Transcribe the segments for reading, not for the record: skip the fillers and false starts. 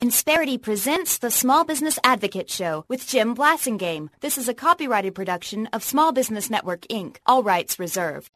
Insperity presents the Small Business Advocate Show with Jim Blasingame. This is a copyrighted production of Small Business Network, Inc., all rights reserved.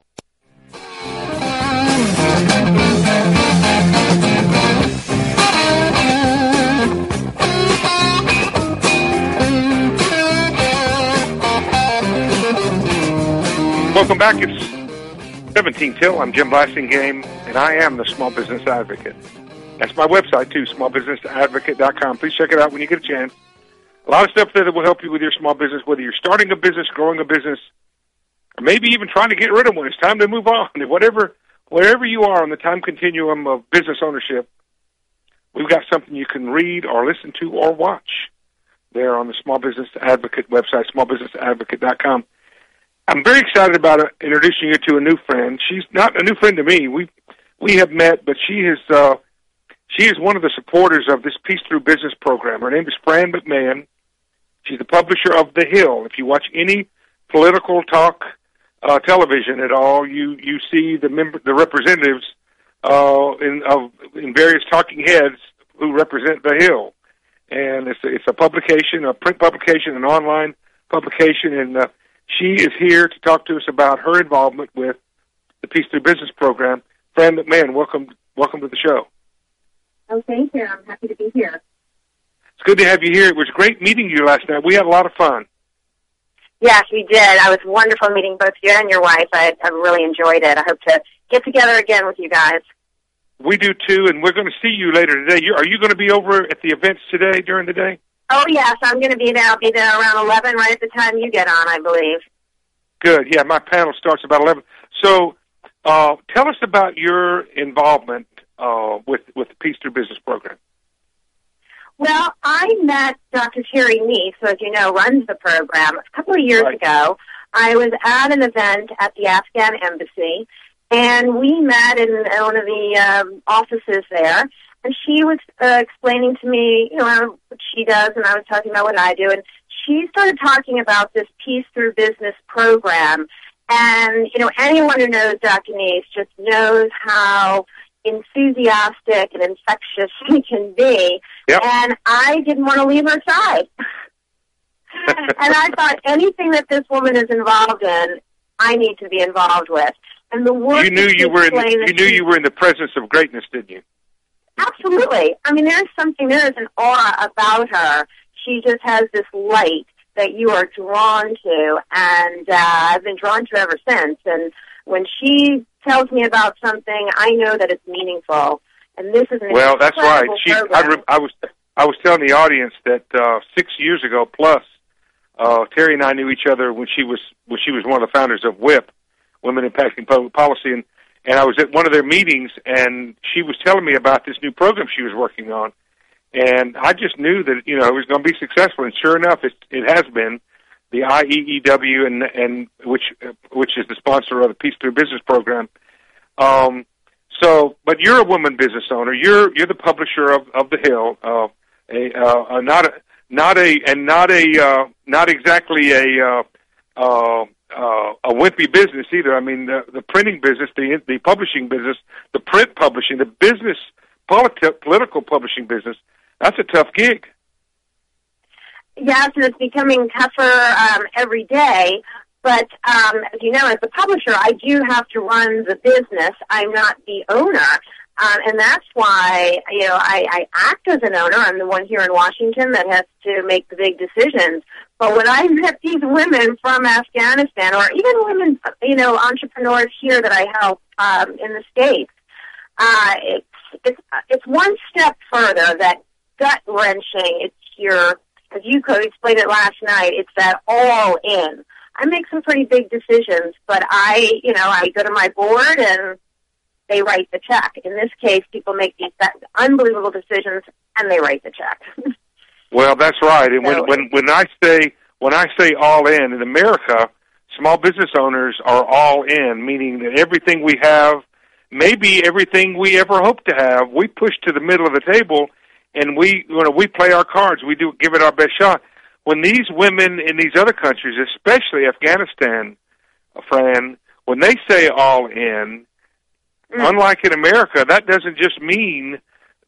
Welcome back. It's 17 till. I'm Jim Blasingame, and I am the Small Business Advocate. That's my website, too, smallbusinessadvocate.com. Please check it out when you get a chance. A lot of stuff there that will help you with your small business, whether you're starting a business, growing a business, or maybe even trying to get rid of one. It's time to move on. Wherever you are on the time continuum of business ownership, we've got something you can read or listen to or watch there on the Small Business Advocate website, smallbusinessadvocate.com. I'm very excited about introducing you to a new friend. She's not a new friend to me. We have met, but she is one of the supporters of this Peace Through Business program. Her name is Fran McMahon. She's the publisher of The Hill. If you watch any political talk television at all, you see the representatives in various talking heads who represent The Hill. And it's a publication, a print publication, an online publication, and she is here to talk to us about her involvement with the Peace Through Business program. Fran McMahon, welcome to the show. Oh, thank you. I'm happy to be here. It's good to have you here. It was great meeting you last night. We had a lot of fun. Yes, we did. It was wonderful meeting both you and your wife. I really enjoyed it. I hope to get together again with you guys. We do, too, and we're going to see you later today. Are you going to be over at the events today during the day? Oh, yes, I'm going to be there. I'll be there around 11, right at the time you get on, I believe. Good. Yeah, my panel starts about 11. So tell us about your involvement with the Peace Through Business program. Well, I met Dr. Terry Neese, who, as you know, runs the program. A couple of years ago, I was at an event at the Afghan embassy, and we met in one of the offices there. And she was explaining to me, what she does, and I was talking about what I do. And she started talking about this Peace Through Business program. And, anyone who knows Dr. Neese just knows how enthusiastic and infectious he can be. Yep. And I didn't want to leave her side. And I thought anything that this woman is involved in, I need to be involved with. And the work you knew you were in the presence of greatness, didn't you? Absolutely. I mean, there is an aura about her. She just has this light that you are drawn to, and I've been drawn to ever since. And when she tells me about something, I know that it's meaningful. And this is an well, that's right. I was telling the audience that 6 years ago plus, Terry and I knew each other when she was one of the founders of WIP, Women Impacting Public Policy, and I was at one of their meetings, and she was telling me about this new program she was working on, and I just knew that it was going to be successful. And sure enough, it has been. The IEEW and which is the sponsor of the Peace Through Business program. But you're a woman business owner. You're the publisher of The Hill. Not exactly a wimpy business either. I mean, the printing business, the publishing business, the print publishing, the business, political publishing business, that's a tough gig. Yes, and it's becoming tougher every day. But, as you know, as the publisher, I do have to run the business. I'm not the owner. And that's why, I act as an owner. I'm the one here in Washington that has to make the big decisions. But when I met these women from Afghanistan, or even women, entrepreneurs here that I help in the States, it's one step further, that gut-wrenching. It's as you could explain it last night, it's that all in. I make some pretty big decisions, but I go to my board and they write the check. In this case, people make these unbelievable decisions, and they write the check. Well, that's right. And when I say all in America, small business owners are all in, meaning that everything we have, maybe everything we ever hope to have, we push to the middle of the table, and we play our cards. We give it our best shot. When these women in these other countries, especially Afghanistan, Fran, when they say all in, unlike in America, that doesn't just mean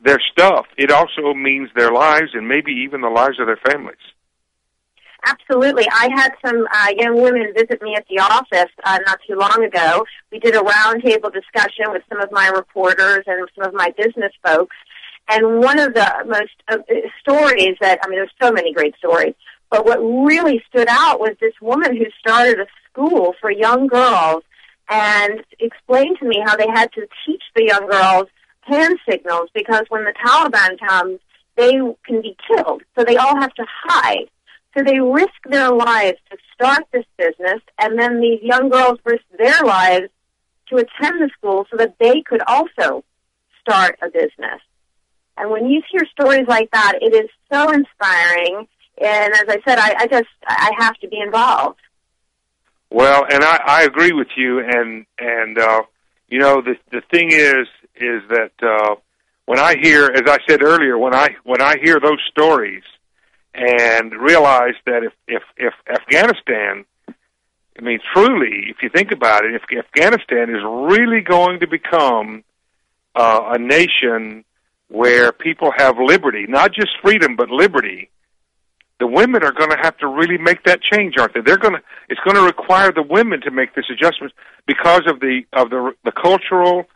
their stuff. It also means their lives and maybe even the lives of their families. Absolutely. I had some young women visit me at the office not too long ago. We did a roundtable discussion with some of my reporters and some of my business folks. And one of the most stories that, I mean, there's so many great stories, but what really stood out was this woman who started a school for young girls and explained to me how they had to teach the young girls hand signals because when the Taliban comes, they can be killed. So they all have to hide. So they risk their lives to start this business, and then these young girls risk their lives to attend the school so that they could also start a business. And when you hear stories like that, it is so inspiring. And as I said, I have to be involved. Well, and I agree with you. And you know, the thing is that when I hear, as I said earlier, when I hear those stories and realize that if Afghanistan, I mean, truly, if you think about it, if Afghanistan is really going to become a nation where people have liberty, not just freedom, but liberty, the women are going to have to really make that change, aren't they? It's going to require the women to make this adjustment because of the cultural.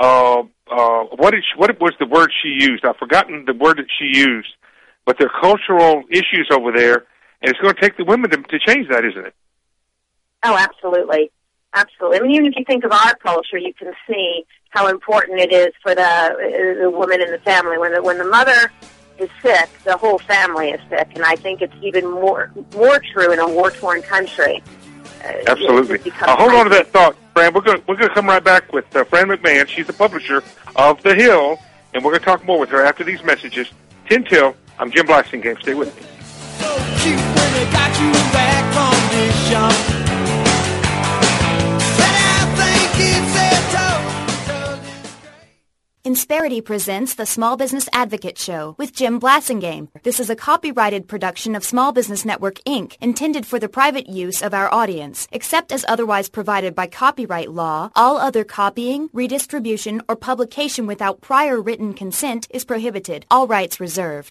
What was the word she used? I've forgotten the word that she used. But there are cultural issues over there, and it's going to take the women to change that, isn't it? Oh, absolutely. Absolutely. I mean, even if you think of our culture, you can see how important it is for the woman in the family. When the mother is sick, the whole family is sick, and I think it's even more true in a war-torn country. Absolutely. Hold on to that thought, Fran. We're going to come right back with Fran McMahon. She's the publisher of The Hill, and we're going to talk more with her after these messages. 10 till. I'm Jim Blasingame. Stay with me. So cute when they got you back from this jump. Insperity presents the Small Business Advocate Show with Jim Blasingame. This is a copyrighted production of Small Business Network, Inc., intended for the private use of our audience. Except as otherwise provided by copyright law, all other copying, redistribution, or publication without prior written consent is prohibited. All rights reserved.